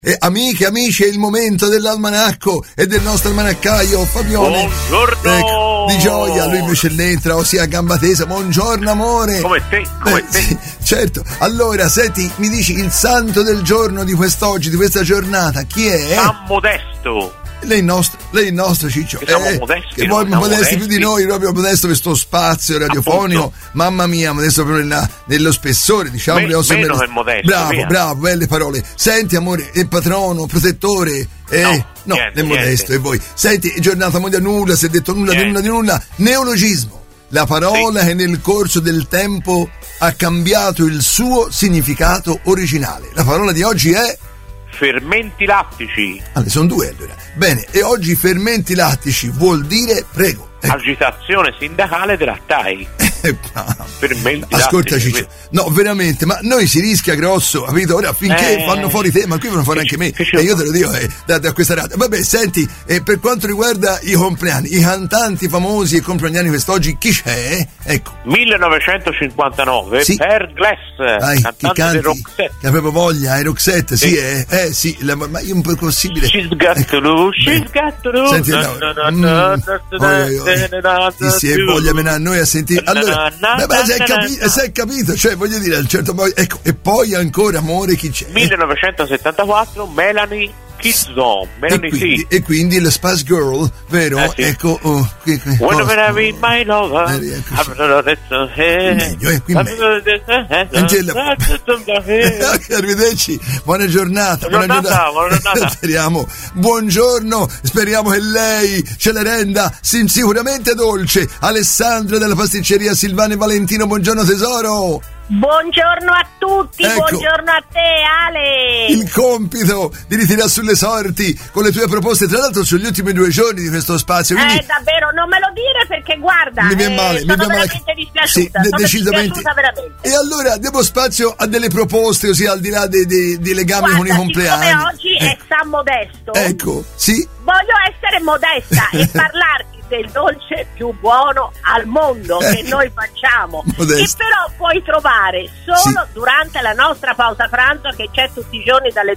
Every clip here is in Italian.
Amiche, amici, è il momento dell'almanacco e del nostro almanaccaio Fabione. Buongiorno! Ecco, di gioia, lui invece l'entra, ossia a gamba tesa. Buongiorno amore. Come te? Sì, certo. Allora, senti, mi dici il santo del giorno di quest'oggi, di questa giornata, chi è? San Modesto. Lei il nostro Ciccio. Che siamo modesti, che voi modesti più di noi, proprio modesto questo spazio radiofonico. Appunto. Mamma mia, modesto proprio nello spessore, diciamo. Meno che modesto. Bravo, belle parole. Senti amore, è patrono, protettore. No, è modesto. E voi? Senti, giornata mondiale, nulla, si è detto nulla di nulla. Neologismo. La parola che nel corso del tempo ha cambiato il suo significato originale. La parola di oggi è fermenti lattici. Sono due allora. Bene, e oggi fermenti lattici vuol dire, prego. Agitazione sindacale dei lattai. Fermenti Ascolta lattici. Ciccio, no veramente, ma noi si rischia grosso, capito? Ora finché fanno fuori te, ma qui fanno fuori anche me, e io te lo dico da questa radio. Vabbè, senti, per quanto riguarda i compleanni, i cantanti famosi e compleanni quest'oggi, chi c'è? Ecco. 1959, sì. Per Glass, cantante di Roxette. Che ha proprio voglia, Roxette, sì, sì, ma è un po' possibile. She's got to lose, she's got to lose. Senti, sì, voglia menare noi a sentire. Allora, sei capito, cioè voglio dire, al certo poi, ecco, e poi ancora amore chi c'è? 1974, Melanie Kidson, e quindi la Spice Girl, vero? Sì. Ecco, Whenever I meet my lover, arrivederci, buona giornata. Speriamo, buongiorno, speriamo che lei ce le renda sicuramente dolce. Alessandra della pasticceria Silvana e Valentino, buongiorno tesoro. Buongiorno a tutti, ecco, buongiorno a te Ale. Il compito di ritirare sulle sorti con le tue proposte, tra l'altro sugli ultimi 2 giorni di questo spazio. Quindi davvero, non me lo dire perché guarda, mi viene male, sono veramente dispiaciuta, sì, decisamente. Dispiaciuta veramente. E allora diamo spazio a delle proposte, così al di là dei legami con i compleanni. Siccome oggi è San Modesto, ecco, sì, voglio essere modesta e parlarti del dolce più buono al mondo che noi facciamo, che però puoi trovare solo durante la nostra pausa pranzo, che c'è tutti i giorni dalle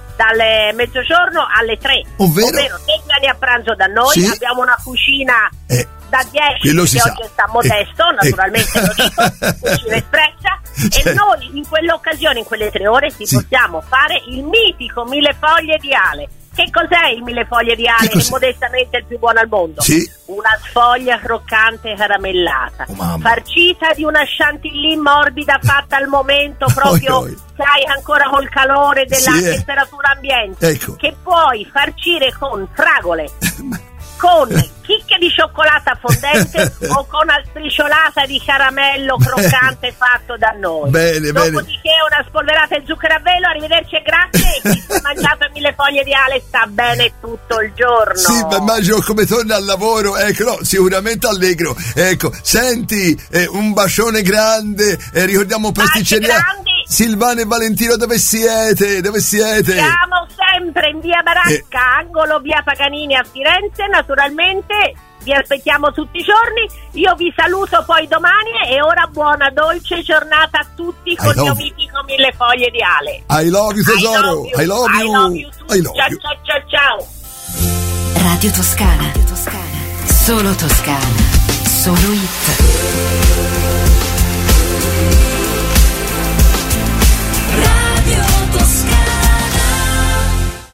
mezzogiorno alle 3, ovvero te vieni a pranzo da noi, abbiamo una cucina da 10 che oggi sta Modesto, naturalmente lo dico, cucina espressa, e noi in quell'occasione, in quelle 3 ore possiamo fare il mitico millefoglie di Ale. Che cos'è il millefoglie di Ale? Che modestamente è il più buono al mondo. Sì. Una sfoglia croccante caramellata, farcita di una chantilly morbida fatta al momento proprio, sai, ancora col calore della temperatura ambiente, ecco, che puoi farcire con fragole, con chicche di cioccolata fondente o con strisciolata di caramello croccante fatto da noi. Dopodiché una spolverata di zucchero a velo, arrivederci e grazie, e chi si è mangiato il millefoglie di Ale sta bene tutto il giorno. Sì, ma immagino come torna al lavoro, ecco, no, sicuramente allegro. Ecco, senti, un bacione grande, ricordiamo pasticceria Silvana e Valentino, dove siete? Siamo sempre in via Baracca, angolo via Paganini a Firenze, naturalmente vi aspettiamo tutti i giorni. Io vi saluto poi domani, e ora buona dolce giornata a tutti con il mio mitico millefoglie di Ale. I love you tesoro, I love you. Ciao. Radio Toscana, solo Toscana, solo hit.